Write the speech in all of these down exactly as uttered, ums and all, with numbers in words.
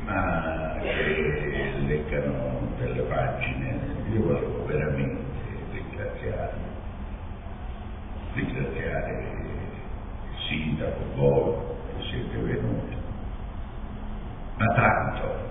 ma che leggano delle pagine. Io volevo veramente ringraziare, ringraziare il sindaco, voi che siete venuti, ma tanto.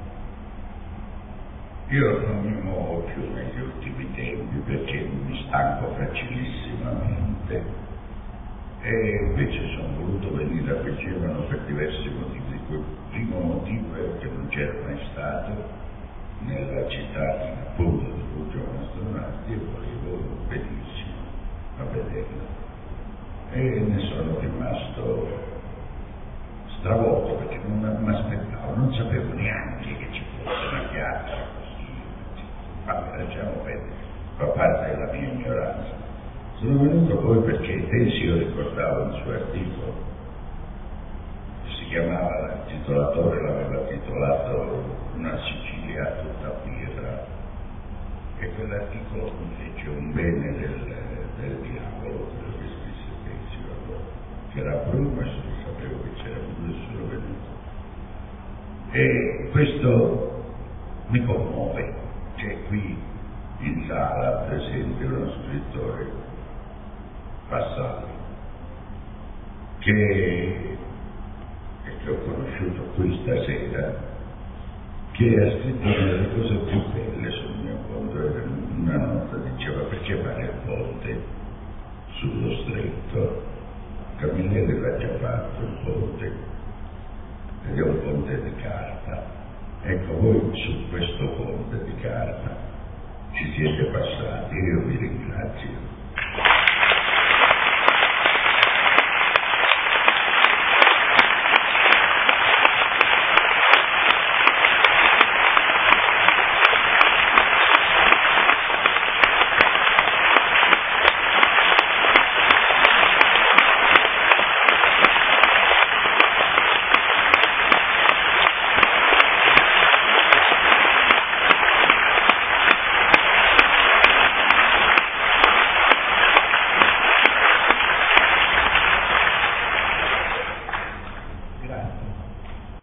Io non mi muovo più negli ultimi tempi perché mi stanco facilissimamente e invece sono voluto venire a Vigevano per diversi motivi. Il primo motivo è che non c'era mai stato nella città appunto di Giovane Astronauti e volevo benissimo a vederla e ne sono rimasto stravolto perché non mi aspettavo, non sapevo neanche che ci fosse una piazza così. Vabbè, lasciamo perdere, fa parte della mia ignoranza. Sono venuto poi perché Tensio ricordava il suo articolo, si chiamava, il titolatore l'aveva titolato Una Sicilia tutta birra, e quell'articolo mi fece un bene del, del diavolo, quello che scrisse Tensio allora, che era Bruno e sapevo che c'era Bruno e sono venuto. E questo mi commuove, c'è qui in sala presente uno scrittore, Vassalli, che, che ho conosciuto qui stasera, che ha scritto una delle cose più belle sul mio conto. Una nota diceva: perché fare il ponte sullo stretto? Camilleri l'ha già fatto il ponte, ed è un ponte di carta. Ecco, voi su questo ponte di carta ci siete passati e io vi ringrazio.